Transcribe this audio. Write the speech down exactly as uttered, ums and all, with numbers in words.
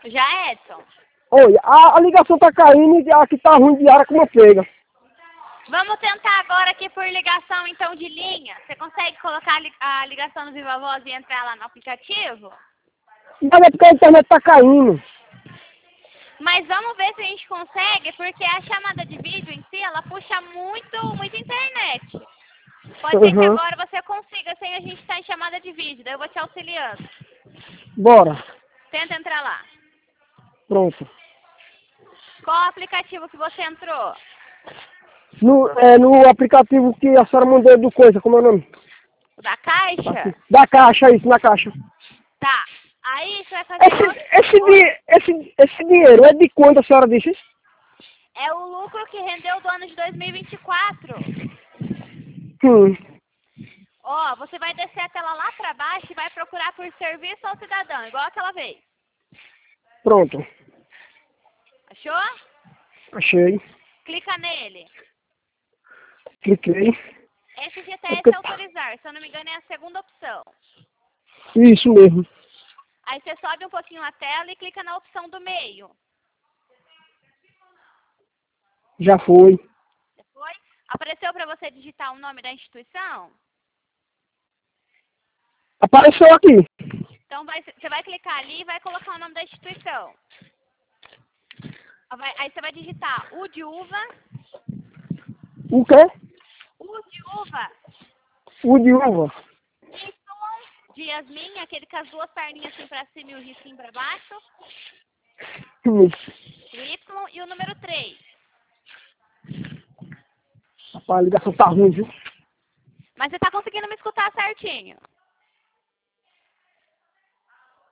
Já, Edson? Oi, a, a ligação tá caindo e aqui tá ruim de área como pega. Vamos tentar agora aqui por ligação, então, de linha. Você consegue colocar a li- a ligação no Viva Voz e entrar lá no aplicativo? Mas é porque a internet tá caindo. Mas vamos ver se a gente consegue, porque a chamada de vídeo em si, ela puxa muito, muita internet. Pode ser que Uhum. agora você consiga sem a gente estar em chamada de vídeo, daí eu vou te auxiliando. Bora. Tenta entrar lá. Pronto. Qual aplicativo que você entrou? No, é, no aplicativo que a senhora mandou do coisa, como é o nome? O da caixa? Aqui. Da caixa, isso, na caixa. Tá. Aí você vai fazer Esse, outro... esse, di, esse, esse dinheiro é de quanto a senhora disse? É o lucro que rendeu do ano de dois mil e vinte e quatro. Hum. Ó, você vai descer a tela lá pra baixo e vai procurar por serviço ao cidadão, igual aquela vez. Pronto. Achou? Achei. Clica nele. Cliquei. Esse G T S é autorizar, se eu não me engano é a segunda opção. Isso mesmo. Aí você sobe um pouquinho a tela e clica na opção do meio. Já foi. Foi? Apareceu para você digitar o nome da instituição? Apareceu aqui. Então vai, você vai clicar ali e vai colocar o nome da instituição. Vai- Aí você vai digitar U de uva. O quê? U de uva. O de uva. Y de Yasmin, aquele com as duas perninhas assim pra cima e o risquinho pra baixo. Hum. O Y e o número três. Rapaz, a ligação tá ruim, viu? Mas você tá conseguindo me escutar certinho?